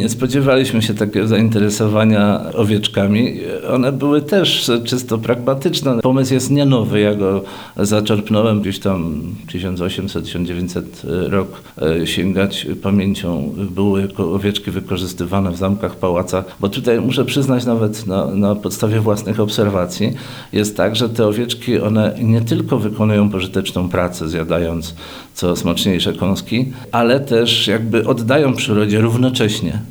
Nie spodziewaliśmy się takiego zainteresowania owieczkami. One były też czysto pragmatyczne. Pomysł jest nie nowy. Ja go zaczerpnąłem gdzieś tam 1800-1900 rok. Sięgać pamięcią. Były owieczki wykorzystywane w zamkach, pałacach. Bo tutaj muszę przyznać nawet na podstawie własnych obserwacji jest tak, że te owieczki one nie tylko wykonują pożyteczną pracę, zjadając co smaczniejsze kąski, ale też jakby oddają przyrodzie równocześnie.